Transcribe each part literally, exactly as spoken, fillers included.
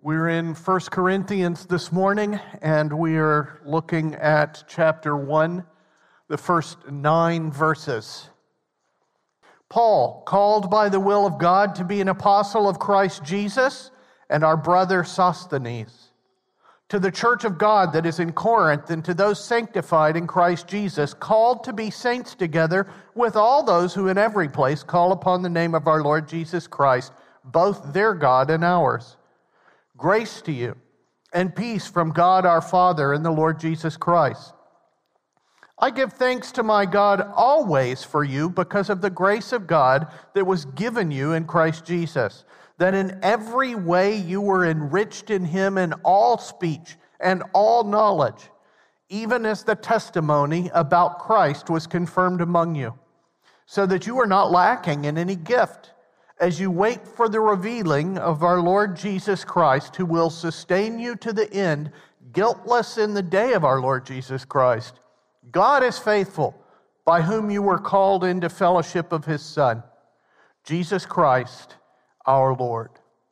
We're in First Corinthians this morning, and we are looking at chapter one, the first nine verses. Paul, called by the will of God to be an apostle of Christ Jesus, and our brother Sosthenes, to the church of God that is in Corinth, and to those sanctified in Christ Jesus, called to be saints together with all those who in every place call upon the name of our Lord Jesus Christ, both their God and ours. Grace to you and peace from God our Father and the Lord Jesus Christ. I give thanks to my God always for you because of the grace of God that was given you in Christ Jesus, that in every way you were enriched in him in all speech and all knowledge, even as the testimony about Christ was confirmed among you, so that you are not lacking in any gift, as you wait for the revealing of our Lord Jesus Christ, who will sustain you to the end, guiltless in the day of our Lord Jesus Christ. God is faithful, by whom you were called into fellowship of his Son, Jesus Christ, our Lord.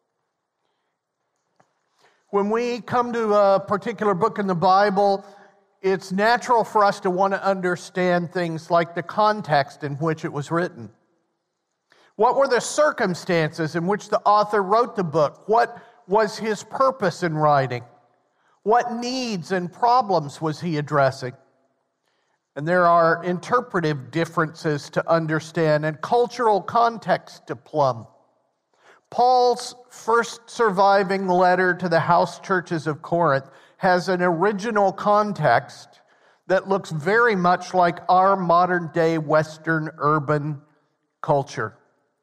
When we come to a particular book in the Bible, it's natural for us to want to understand things like the context in which it was written. What were the circumstances in which the author wrote the book? What was his purpose in writing? What needs and problems was he addressing? And there are interpretive differences to understand and cultural context to plumb. Paul's first surviving letter to the house churches of Corinth has an original context that looks very much like our modern-day Western urban culture.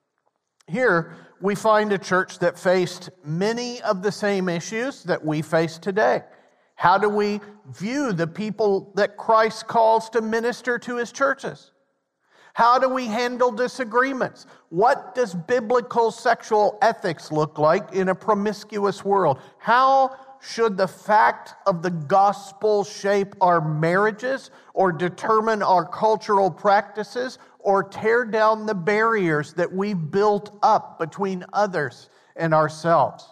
Here, we find a church that faced many of the same issues that we face today. How do we view the people that Christ calls to minister to his churches? How do we handle disagreements? What does biblical sexual ethics look like in a promiscuous world? How should the fact of the gospel shape our marriages or determine our cultural practices or tear down the barriers that we've built up between others and ourselves?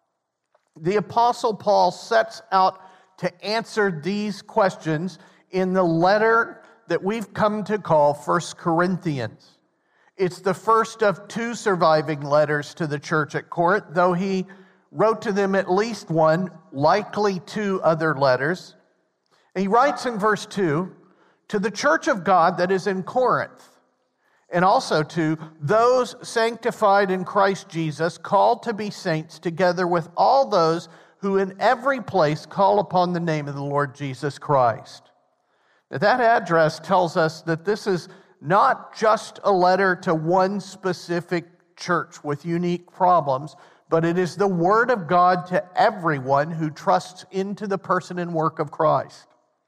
The Apostle Paul sets out to answer these questions in the letter that we've come to call First Corinthians. It's the first of two surviving letters to the church at Corinth, though he wrote to them at least one, likely two other letters. And he writes in verse two, to the church of God that is in Corinth, and also to those sanctified in Christ Jesus, called to be saints together with all those who in every place call upon the name of the Lord Jesus Christ. Now, that address tells us that this is not just a letter to one specific church with unique problems, but it is the word of God to everyone who trusts into the person and work of Christ.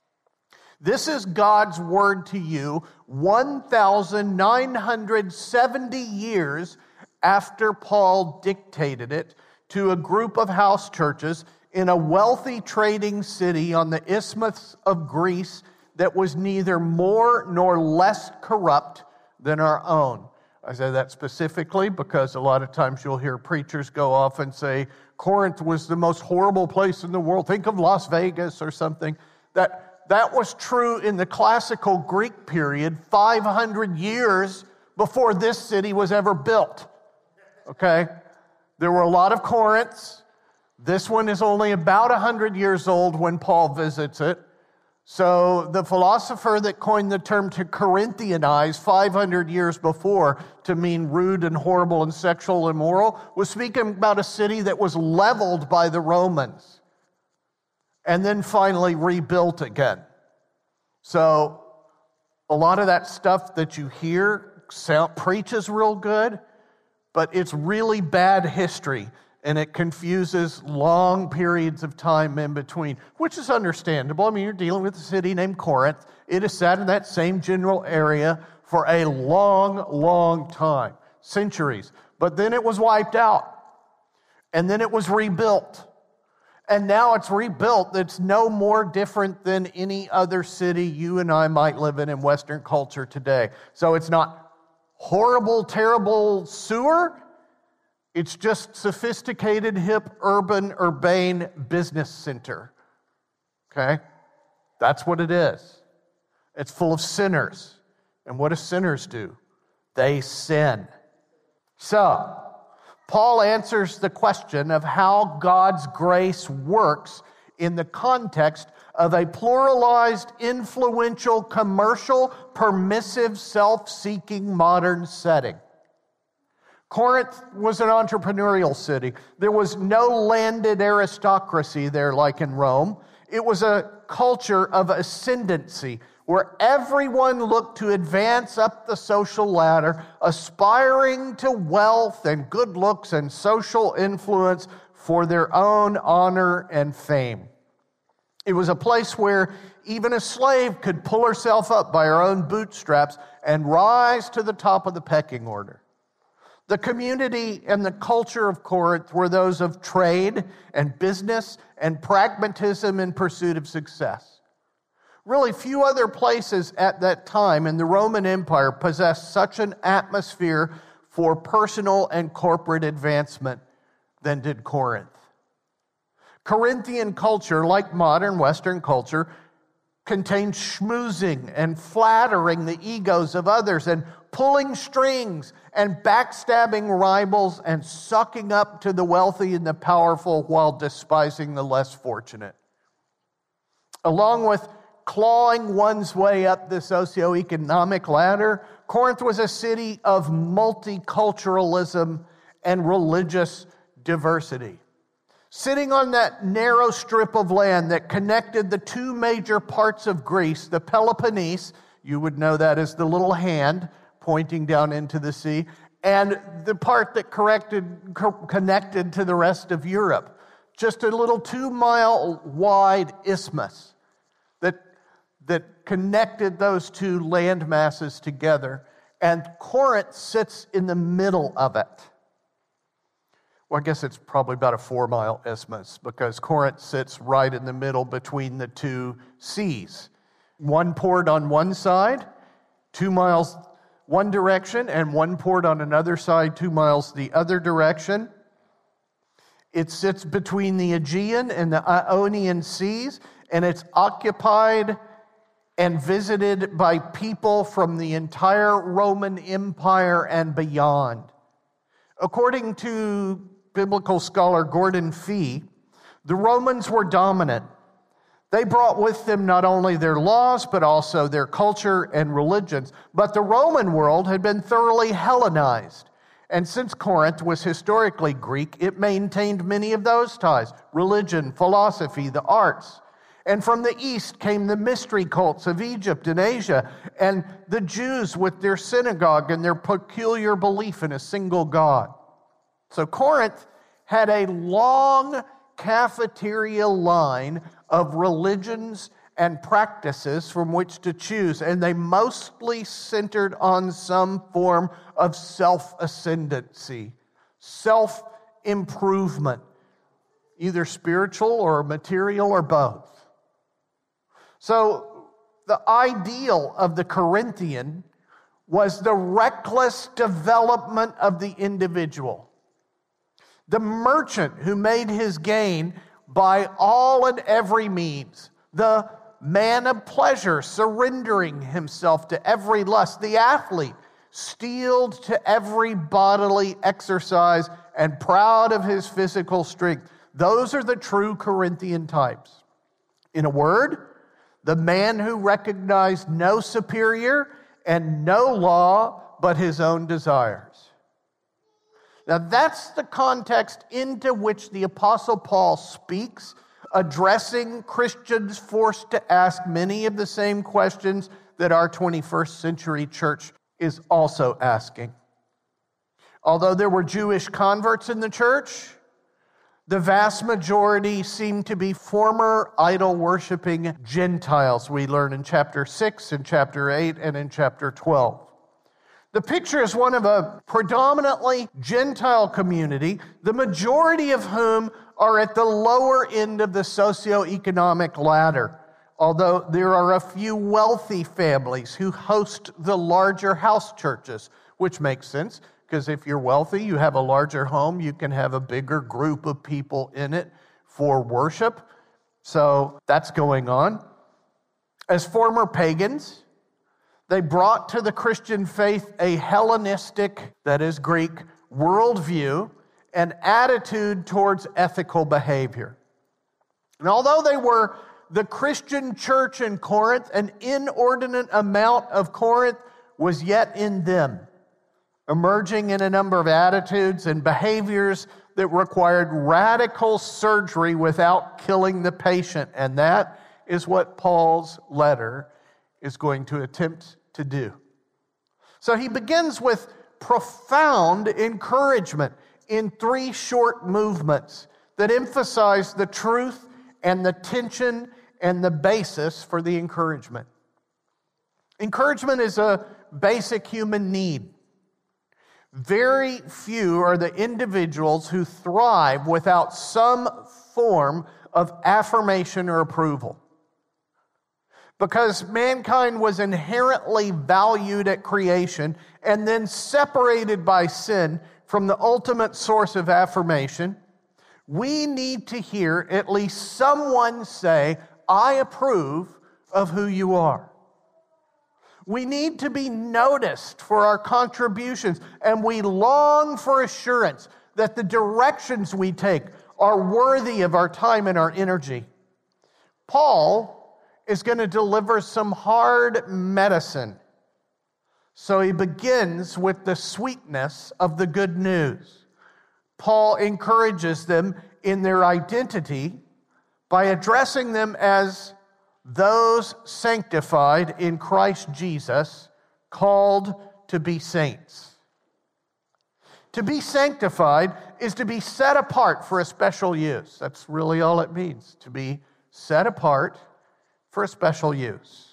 This is God's word to you one thousand nine hundred seventy years after Paul dictated it to a group of house churches in a wealthy trading city on the Isthmus of Greece that was neither more nor less corrupt than our own. I say that specifically because a lot of times you'll hear preachers go off and say, Corinth was the most horrible place in the world. Think of Las Vegas or something. That, that was true in the classical Greek period, five hundred years before this city was ever built. Okay? There were a lot of Corinths. This one is only about one hundred years old when Paul visits it. So the philosopher that coined the term to Corinthianize five hundred years before to mean rude and horrible and sexual and immoral was speaking about a city that was leveled by the Romans and then finally rebuilt again. So a lot of that stuff that you hear sound, preaches real good, but it's really bad history. And it confuses long periods of time in between, which is understandable. I mean, you're dealing with a city named Corinth. It has sat in that same general area for a long, long time, centuries. But then it was wiped out. And then it was rebuilt. And now it's rebuilt. It's no more different than any other city you and I might live in in Western culture today. So it's not horrible, terrible sewer. It's just sophisticated, hip, urban, urbane business center. Okay? That's what it is. It's full of sinners. And what do sinners do? They sin. So, Paul answers the question of how God's grace works in the context of a pluralized, influential, commercial, permissive, self-seeking modern setting. Corinth was an entrepreneurial city. There was no landed aristocracy there like in Rome. It was a culture of ascendancy where everyone looked to advance up the social ladder, aspiring to wealth and good looks and social influence for their own honor and fame. It was a place where even a slave could pull herself up by her own bootstraps and rise to the top of the pecking order. The community and the culture of Corinth were those of trade and business and pragmatism in pursuit of success. Really, few other places at that time in the Roman Empire possessed such an atmosphere for personal and corporate advancement than did Corinth. Corinthian culture, like modern Western culture, contained schmoozing and flattering the egos of others and pulling strings and backstabbing rivals and sucking up to the wealthy and the powerful while despising the less fortunate. Along with clawing one's way up the socioeconomic ladder, Corinth was a city of multiculturalism and religious diversity. Sitting on that narrow strip of land that connected the two major parts of Greece, the Peloponnese, you would know that as the little hand pointing down into the sea, and the part that corrected, co- connected to the rest of Europe. Just a little two-mile wide isthmus that, that connected those two land masses together, and Corinth sits in the middle of it. Well, I guess it's probably about a four-mile isthmus because Corinth sits right in the middle between the two seas. One port on one side, two miles one direction, and one port on another side, two miles the other direction. It sits between the Aegean and the Ionian Seas, and it's occupied and visited by people from the entire Roman Empire and beyond. According to biblical scholar Gordon Fee, the Romans were dominant. They brought with them not only their laws, but also their culture and religions. But the Roman world had been thoroughly Hellenized. And since Corinth was historically Greek, it maintained many of those ties: religion, philosophy, the arts. And from the east came the mystery cults of Egypt and Asia, and the Jews with their synagogue and their peculiar belief in a single God. So Corinth had a long cafeteria line of religions and practices from which to choose, and they mostly centered on some form of self-ascendancy, self-improvement, either spiritual or material or both. So the ideal of the Corinthian was the reckless development of the individual. The merchant who made his gain by all and every means. The man of pleasure, surrendering himself to every lust. The athlete, steeled to every bodily exercise and proud of his physical strength. Those are the true Corinthian types. In a word, the man who recognized no superior and no law but his own desires. Now that's the context into which the Apostle Paul speaks, addressing Christians forced to ask many of the same questions that our twenty-first century church is also asking. Although there were Jewish converts in the church, the vast majority seem to be former idol-worshiping Gentiles, we learn in chapter six, in chapter eight, and in chapter twelve. The picture is one of a predominantly Gentile community, the majority of whom are at the lower end of the socioeconomic ladder, although there are a few wealthy families who host the larger house churches, which makes sense because if you're wealthy, you have a larger home, you can have a bigger group of people in it for worship. So that's going on. As former pagans, they brought to the Christian faith a Hellenistic, that is Greek, worldview and attitude towards ethical behavior. And although they were the Christian church in Corinth, an inordinate amount of Corinth was yet in them, emerging in a number of attitudes and behaviors that required radical surgery without killing the patient. And that is what Paul's letter is going to attempt to do. So he begins with profound encouragement in three short movements that emphasize the truth and the tension and the basis for the encouragement. Encouragement is a basic human need. Very few are the individuals who thrive without some form of affirmation or approval. Because mankind was inherently valued at creation and then separated by sin from the ultimate source of affirmation, we need to hear at least someone say, "I approve of who you are." We need to be noticed for our contributions, and we long for assurance that the directions we take are worthy of our time and our energy. Paul is going to deliver some hard medicine. So he begins with the sweetness of the good news. Paul encourages them in their identity by addressing them as those sanctified in Christ Jesus, called to be saints. To be sanctified is to be set apart for a special use. That's really all it means, to be set apart for a special use.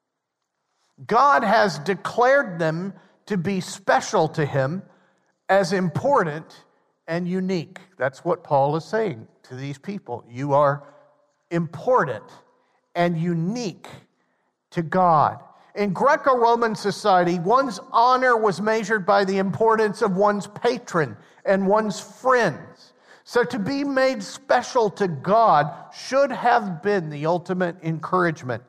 God has declared them to be special to him, as important and unique. That's what Paul is saying to these people. You are important and unique to God. In Greco-Roman society, one's honor was measured by the importance of one's patron and one's friends. So to be made special to God should have been the ultimate encouragement.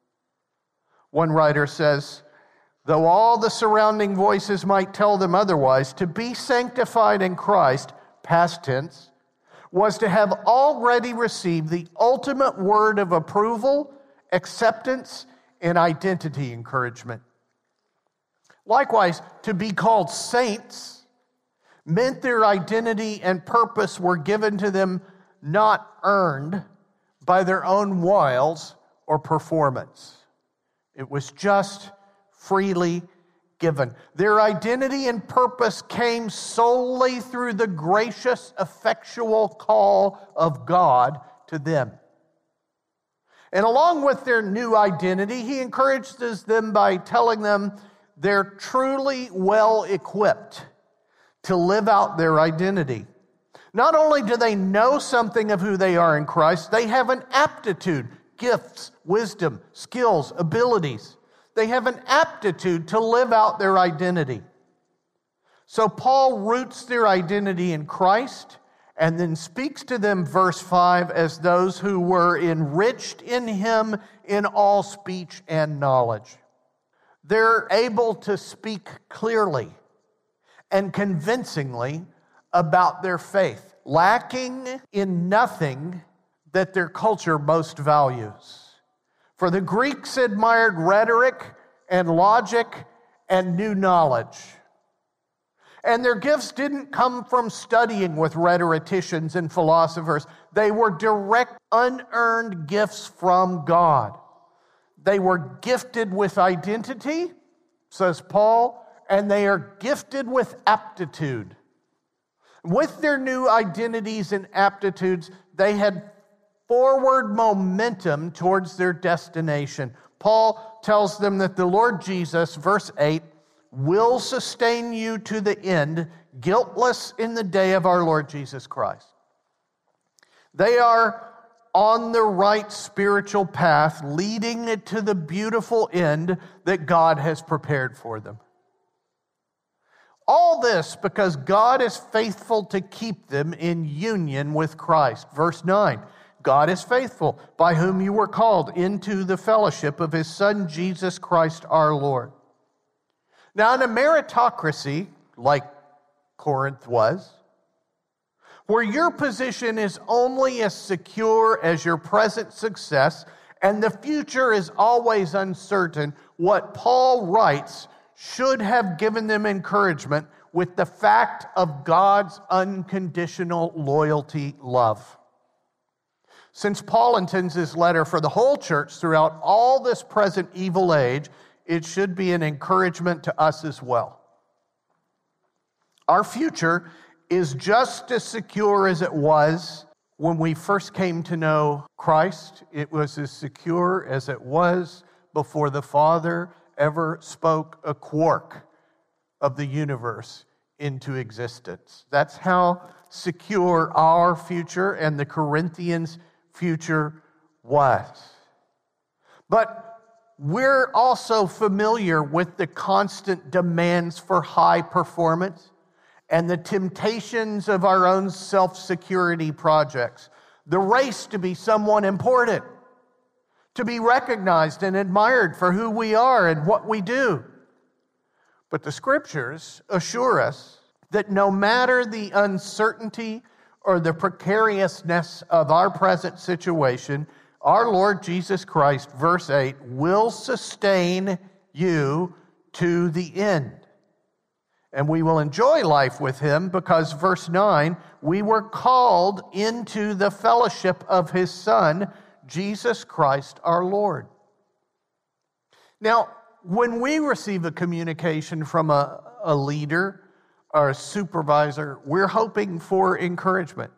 One writer says, though all the surrounding voices might tell them otherwise, to be sanctified in Christ, past tense, was to have already received the ultimate word of approval, acceptance, and identity encouragement. Likewise, to be called saints meant their identity and purpose were given to them, not earned by their own wiles or performance. It was just freely given. Their identity and purpose came solely through the gracious, effectual call of God to them. And along with their new identity, he encourages them by telling them they're truly well equipped to live out their identity. Not only do they know something of who they are in Christ, they have an aptitude, gifts, wisdom, skills, abilities. They have an aptitude to live out their identity. So Paul roots their identity in Christ and then speaks to them, verse five, as those who were enriched in him in all speech and knowledge. They're able to speak clearly and convincingly about their faith, lacking in nothing that their culture most values. For the Greeks admired rhetoric and logic and new knowledge. And their gifts didn't come from studying with rhetoricians and philosophers. They were direct, unearned gifts from God. They were gifted with identity, says Paul, and they are gifted with aptitude. With their new identities and aptitudes, they had forward momentum towards their destination. Paul tells them that the Lord Jesus, verse eight, will sustain you to the end, guiltless in the day of our Lord Jesus Christ. They are on the right spiritual path, leading to the beautiful end that God has prepared for them. All this because God is faithful to keep them in union with Christ. Verse nine, God is faithful, by whom you were called into the fellowship of his Son, Jesus Christ our Lord. Now, in a meritocracy, like Corinth was, where your position is only as secure as your present success and the future is always uncertain, what Paul writes should have given them encouragement with the fact of God's unconditional loyalty love. Since Paul intends his letter for the whole church throughout all this present evil age, it should be an encouragement to us as well. Our future is just as secure as it was when we first came to know Christ. It was as secure as it was before the Father ever spoke a quark of the universe into existence. That's how secure our future and the Corinthians' future was. But we're also familiar with the constant demands for high performance and the temptations of our own self-security projects. The race to be someone important, to be recognized and admired for who we are and what we do. But the Scriptures assure us that no matter the uncertainty or the precariousness of our present situation, our Lord Jesus Christ, verse eight, will sustain you to the end. And we will enjoy life with him because, verse nine, we were called into the fellowship of his Son, Jesus Christ our Lord. Now, when we receive a communication from a, a leader or a supervisor, we're hoping for encouragement.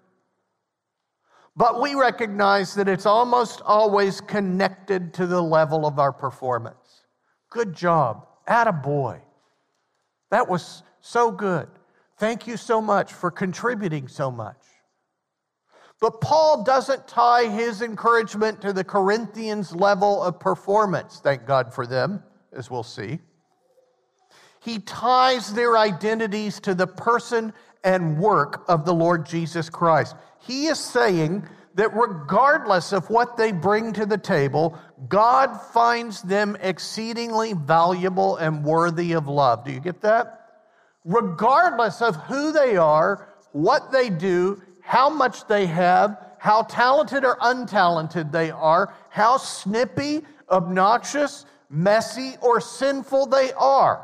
But we recognize that it's almost always connected to the level of our performance. Good job. Attaboy. That was so good. Thank you so much for contributing so much. But Paul doesn't tie his encouragement to the Corinthians' level of performance, thank God for them, as we'll see. He ties their identities to the person and work of the Lord Jesus Christ. He is saying that regardless of what they bring to the table, God finds them exceedingly valuable and worthy of love. Do you get that? Regardless of who they are, what they do, how much they have, how talented or untalented they are, how snippy, obnoxious, messy, or sinful they are,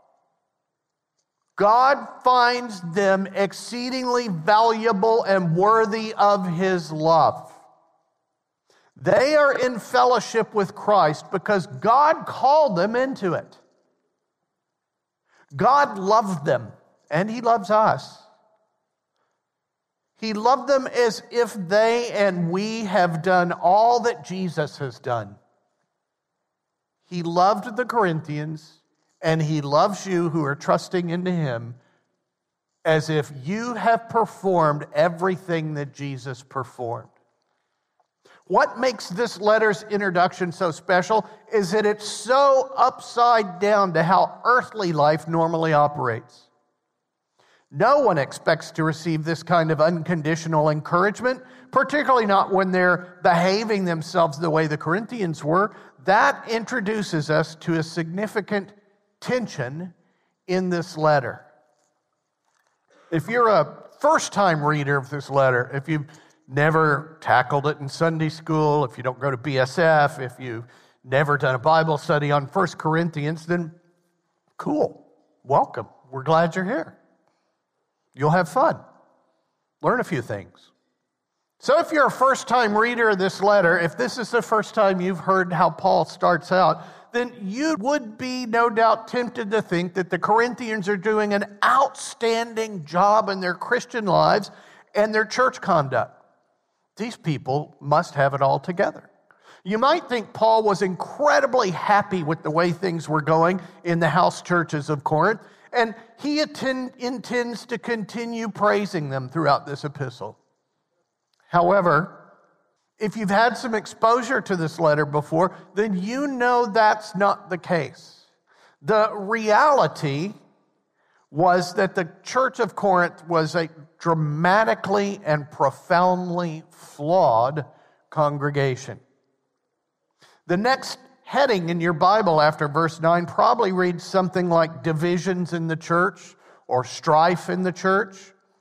God finds them exceedingly valuable and worthy of his love. They are in fellowship with Christ because God called them into it. God loved them, and he loves us. He loved them as if they and we have done all that Jesus has done. He loved the Corinthians, and he loves you who are trusting into him as if you have performed everything that Jesus performed. What makes this letter's introduction so special is that it's so upside down to how earthly life normally operates. No one expects to receive this kind of unconditional encouragement, particularly not when they're behaving themselves the way the Corinthians were. That introduces us to a significant tension in this letter. If you're a first-time reader of this letter, if you've never tackled it in Sunday school, if you don't go to B S F, if you've never done a Bible study on First Corinthians, then cool, welcome. We're glad you're here. You'll have fun. Learn a few things. So if you're a first-time reader of this letter, if this is the first time you've heard how Paul starts out, then you would be no doubt tempted to think that the Corinthians are doing an outstanding job in their Christian lives and their church conduct. These people must have it all together. You might think Paul was incredibly happy with the way things were going in the house churches of Corinth, and he attend, intends to continue praising them throughout this epistle. However, if you've had some exposure to this letter before, then you know that's not the case. The reality was that the church of Corinth was a dramatically and profoundly flawed congregation. The next heading in your Bible after verse nine probably reads something like divisions in the church or strife in the church.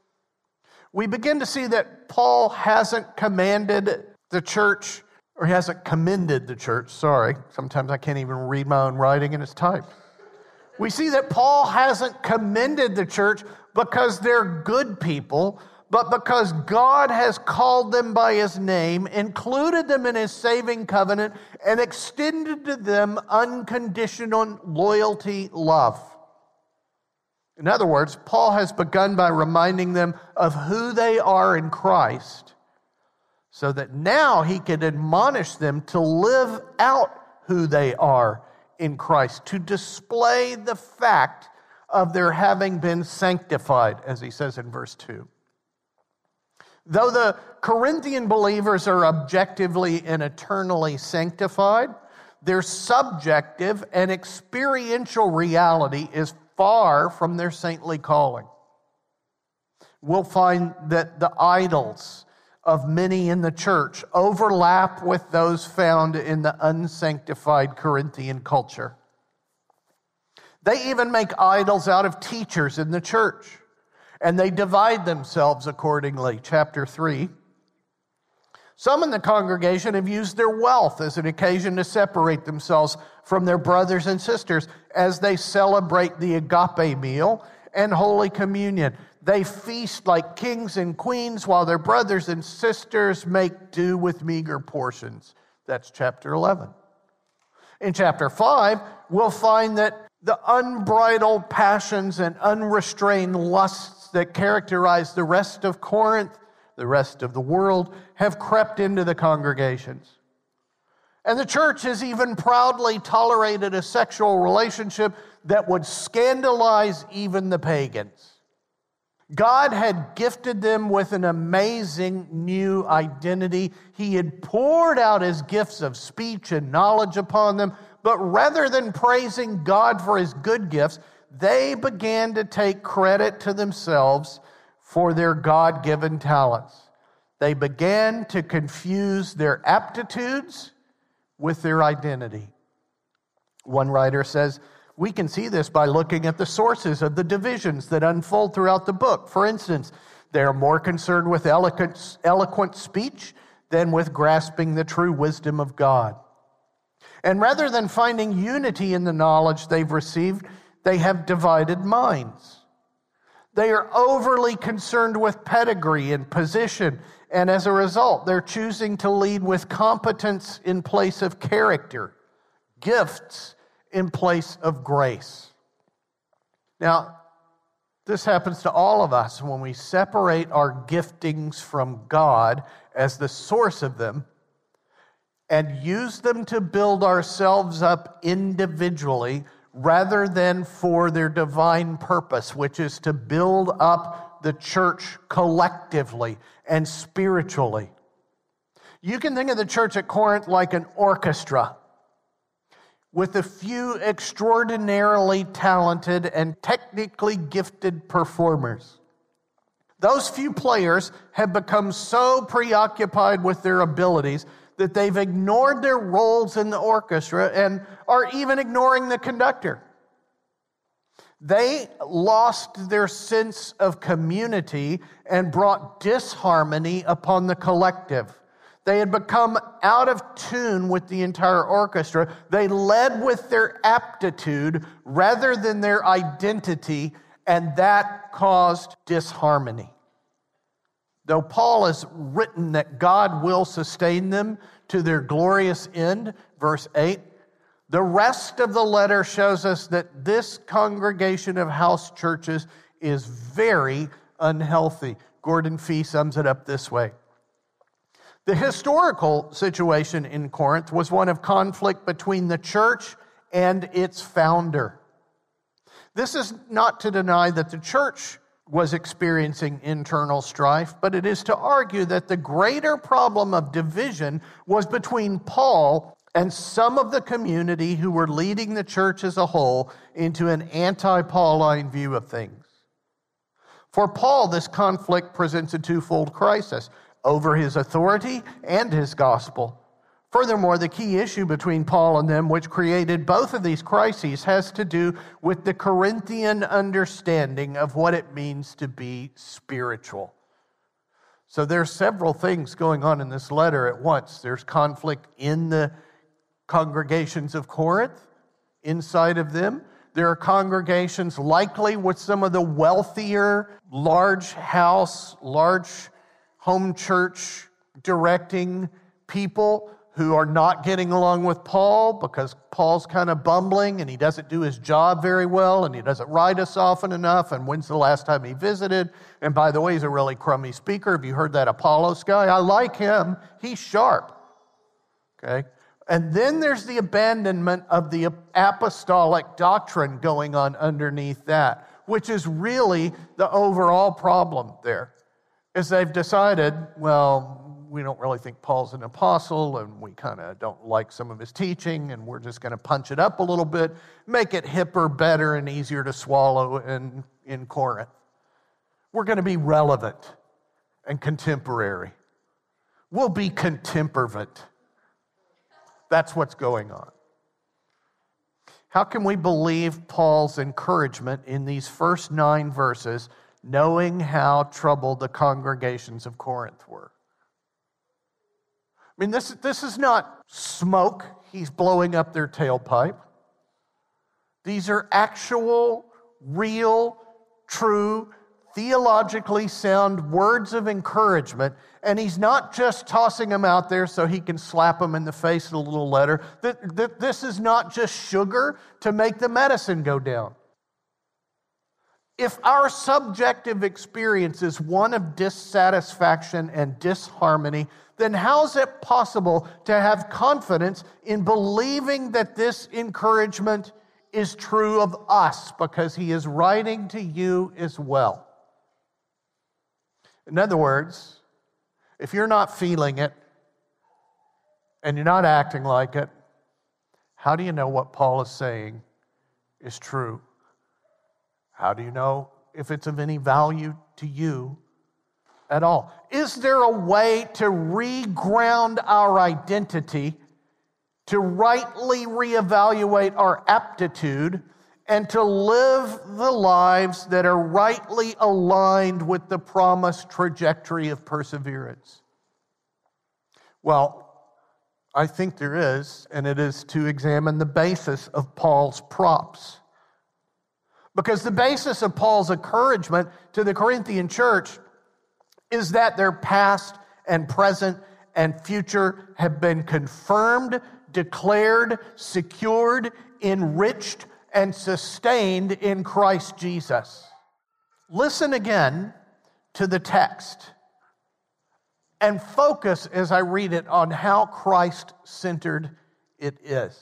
We begin to see that Paul hasn't commanded the church, or he hasn't commended the church, sorry. Sometimes I can't even read my own writing and it's typed. We see that Paul hasn't commended the church because they're good people, but because God has called them by his name, included them in his saving covenant, and extended to them unconditional loyalty, love. In other words, Paul has begun by reminding them of who they are in Christ, so that now he can admonish them to live out who they are in Christ, to display the fact of their having been sanctified, as he says in verse two. Though the Corinthian believers are objectively and eternally sanctified, their subjective and experiential reality is far from their saintly calling. We'll find that the idols of many in the church overlap with those found in the unsanctified Corinthian culture. They even make idols out of teachers in the church, and they divide themselves accordingly. Chapter three. Some in the congregation have used their wealth as an occasion to separate themselves from their brothers and sisters as they celebrate the agape meal and Holy Communion. They feast like kings and queens while their brothers and sisters make do with meager portions. That's chapter eleven. In chapter five, we'll find that the unbridled passions and unrestrained lusts that characterize the rest of Corinth, the rest of the world, have crept into the congregations. And the church has even proudly tolerated a sexual relationship that would scandalize even the pagans. God had gifted them with an amazing new identity. He had poured out his gifts of speech and knowledge upon them, but rather than praising God for his good gifts, they began to take credit to themselves for their God-given talents. They began to confuse their aptitudes with their identity. One writer says, we can see this by looking at the sources of the divisions that unfold throughout the book. For instance, they are more concerned with eloquent, eloquent speech than with grasping the true wisdom of God. And rather than finding unity in the knowledge they've received, they have divided minds. They are overly concerned with pedigree and position, and as a result, they're choosing to lead with competence in place of character, gifts in place of grace. Now, this happens to all of us when we separate our giftings from God as the source of them and use them to build ourselves up individually rather than for their divine purpose, which is to build up the church collectively and spiritually. You can think of the church at Corinth like an orchestra with a few extraordinarily talented and technically gifted performers. Those few players have become so preoccupied with their abilities that they've ignored their roles in the orchestra and are even ignoring the conductor. They lost their sense of community and brought disharmony upon the collective. They had become out of tune with the entire orchestra. They led with their aptitude rather than their identity, and that caused disharmony. Though Paul has written that God will sustain them to their glorious end, verse eight, the rest of the letter shows us that this congregation of house churches is very unhealthy. Gordon Fee sums it up this way. The historical situation in Corinth was one of conflict between the church and its founder. This is not to deny that the church was experiencing internal strife, but it is to argue that the greater problem of division was between Paul and some of the community who were leading the church as a whole into an anti-Pauline view of things. For Paul, this conflict presents a twofold crisis over his authority and his gospel. Furthermore, the key issue between Paul and them, which created both of these crises, has to do with the Corinthian understanding of what it means to be spiritual. So there's several things going on in this letter at once. There's conflict in the congregations of Corinth, inside of them. There are congregations likely with some of the wealthier, large house, large home church directing people who are not getting along with Paul because Paul's kind of bumbling and he doesn't do his job very well and he doesn't write us often enough, and when's the last time he visited? And by the way, he's a really crummy speaker. Have you heard that Apollos guy? I like him. He's sharp. Okay? And then there's the abandonment of the apostolic doctrine going on underneath that, which is really the overall problem there, is they've decided, well, we don't really think Paul's an apostle, and we kind of don't like some of his teaching, and we're just going to punch it up a little bit, make it hipper, better, and easier to swallow in, in Corinth. We're going to be relevant and contemporary. We'll be contemporary. That's what's going on. How can we believe Paul's encouragement in these first nine verses, knowing how troubled the congregations of Corinth were? I mean, this, this is not smoke. He's blowing up their tailpipe. These are actual, real, true, theologically sound words of encouragement. And he's not just tossing them out there so he can slap them in the face in a little letter. This is not just sugar to make the medicine go down. If our subjective experience is one of dissatisfaction and disharmony, then how's it possible to have confidence in believing that this encouragement is true of us, because he is writing to you as well? In other words, if you're not feeling it and you're not acting like it, how do you know what Paul is saying is true? How do you know if it's of any value to you at all? Is there a way to reground our identity, to rightly reevaluate our aptitude, and to live the lives that are rightly aligned with the promised trajectory of perseverance? Well, I think there is, and it is to examine the basis of Paul's props. Because the basis of Paul's encouragement to the Corinthian church is that their past and present and future have been confirmed, declared, secured, enriched, and sustained in Christ Jesus. Listen again to the text and focus as I read it on how Christ-centered it is.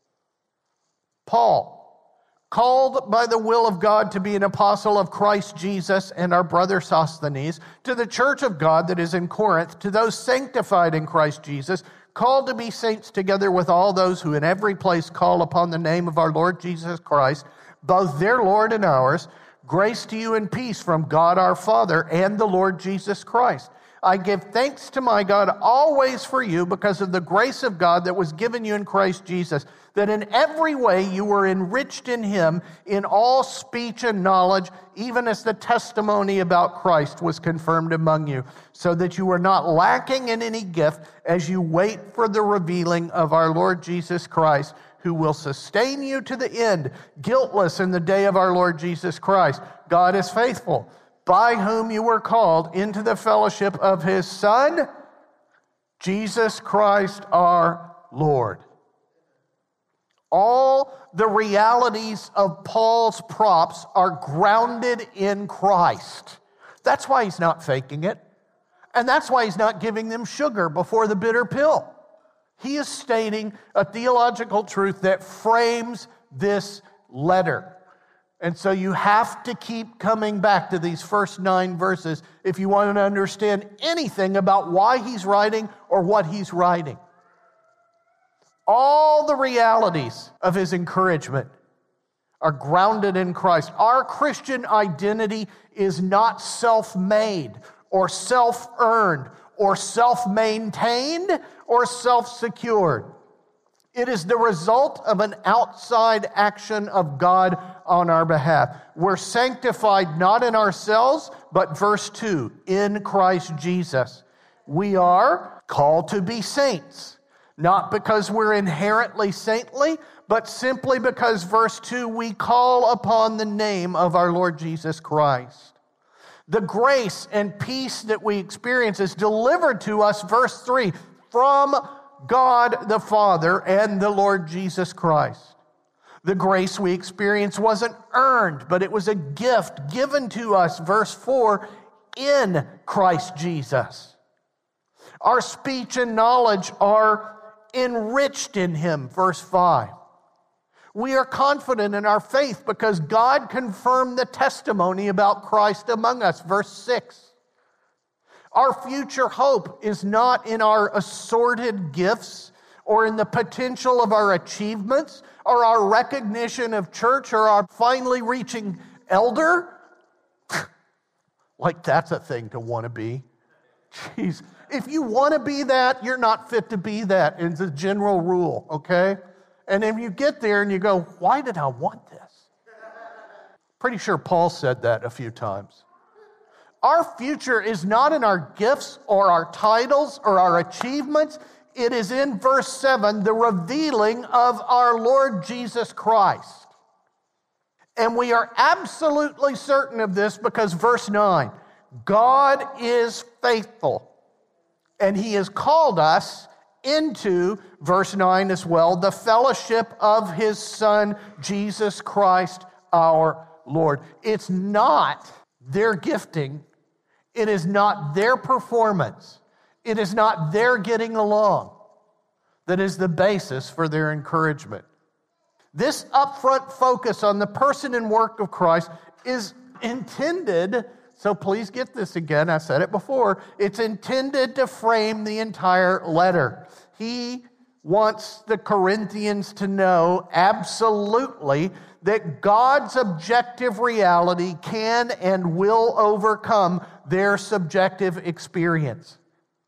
Paul, called by the will of God to be an apostle of Christ Jesus, and our brother Sosthenes, to the church of God that is in Corinth, to those sanctified in Christ Jesus, called to be saints together with all those who in every place call upon the name of our Lord Jesus Christ, both their Lord and ours, grace to you and peace from God our Father and the Lord Jesus Christ. I give thanks to my God always for you because of the grace of God that was given you in Christ Jesus, that in every way you were enriched in him in all speech and knowledge, even as the testimony about Christ was confirmed among you, so that you are not lacking in any gift as you wait for the revealing of our Lord Jesus Christ, who will sustain you to the end, guiltless in the day of our Lord Jesus Christ. God is faithful, by whom you were called into the fellowship of his Son, Jesus Christ our Lord. All the realities of Paul's props are grounded in Christ. That's why he's not faking it. And that's why he's not giving them sugar before the bitter pill. He is stating a theological truth that frames this letter. And so you have to keep coming back to these first nine verses if you want to understand anything about why he's writing or what he's writing. All the realities of his encouragement are grounded in Christ. Our Christian identity is not self-made or self-earned or self-maintained or self-secured. It is the result of an outside action of God on our behalf. We're sanctified not in ourselves, but verse two, in Christ Jesus. We are called to be saints, not because we're inherently saintly, but simply because, verse two, we call upon the name of our Lord Jesus Christ. The grace and peace that we experience is delivered to us, verse three, from God the Father and the Lord Jesus Christ. The grace we experience wasn't earned, but it was a gift given to us, verse four, in Christ Jesus. Our speech and knowledge are enriched in Him, verse five. We are confident in our faith because God confirmed the testimony about Christ among us, verse six. Our future hope is not in our assorted gifts or in the potential of our achievements or our recognition of church or our finally reaching elder. Like that's a thing to want to be. Jeez. If you want to be that, you're not fit to be that. It's a general rule, okay? And then you get there and you go, why did I want this? Pretty sure Paul said that a few times. Our future is not in our gifts or our titles or our achievements. It is in verse seven, the revealing of our Lord Jesus Christ. And we are absolutely certain of this because verse nine, God is faithful, and He has called us into, verse nine as well, the fellowship of His Son, Jesus Christ, our Lord. It's not their gifting. It is not their performance. It is not their getting along that is the basis for their encouragement. This upfront focus on the person and work of Christ is intended, so please get this again, I said it before, it's intended to frame the entire letter. He wants the Corinthians to know absolutely that God's objective reality can and will overcome their subjective experience.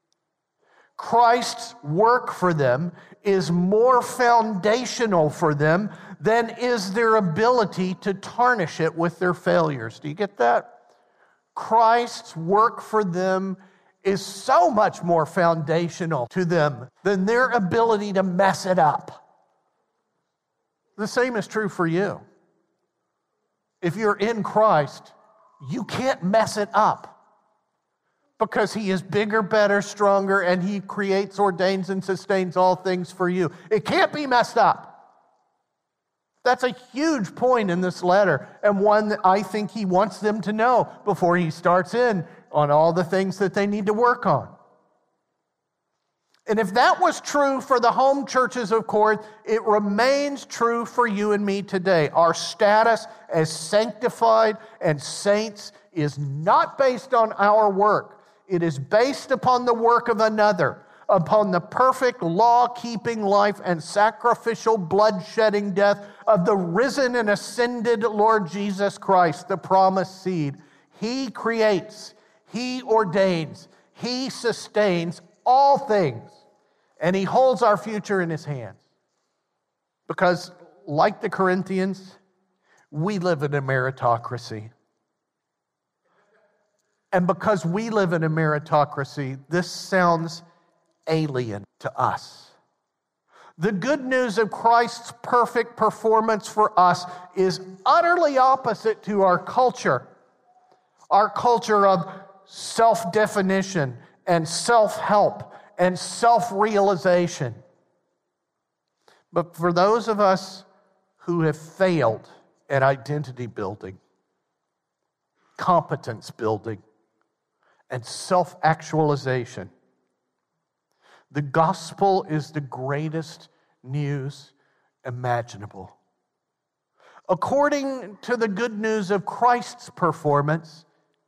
Christ's work for them is more foundational for them than is their ability to tarnish it with their failures. Do you get that? Christ's work for them is so much more foundational to them than their ability to mess it up. The same is true for you. If you're in Christ, you can't mess it up because He is bigger, better, stronger, and He creates, ordains, and sustains all things for you. It can't be messed up. That's a huge point in this letter, and one that I think he wants them to know before he starts in on all the things that they need to work on. And if that was true for the home churches of Corinth, it remains true for you and me today. Our status as sanctified and saints is not based on our work. It is based upon the work of another, upon the perfect law-keeping life and sacrificial blood-shedding death of the risen and ascended Lord Jesus Christ, the promised seed. He creates, He ordains, He sustains all things, and He holds our future in His hands. Because, like the Corinthians, we live in a meritocracy. And because we live in a meritocracy, this sounds alien to us. The good news of Christ's perfect performance for us is utterly opposite to our culture. Our culture of self-definition and self-help and self-realization. But for those of us who have failed at identity building, competence building, and self-actualization, the gospel is the greatest news imaginable. According to the good news of Christ's performance,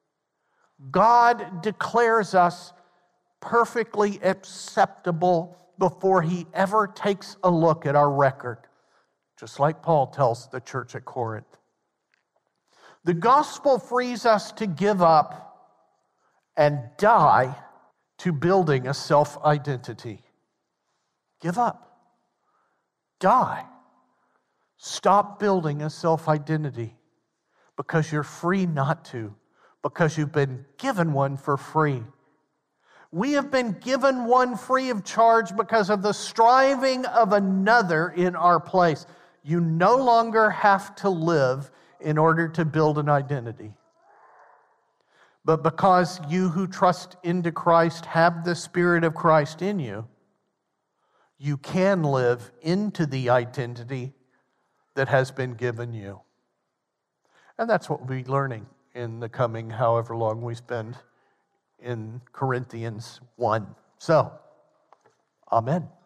God declares us perfectly acceptable before He ever takes a look at our record. just like Paul tells the church at Corinth. The gospel frees us to give up and die to building a self-identity. Give up. Die. Stop building a self-identity because you're free not to, because you've been given one for free. We have been given one free of charge because of the striving of another in our place. You no longer have to live in order to build an identity. But because you who trust into Christ have the Spirit of Christ in you, you can live into the identity that has been given you. And that's what we'll be learning in the coming however long we spend in Corinthians one. So, amen.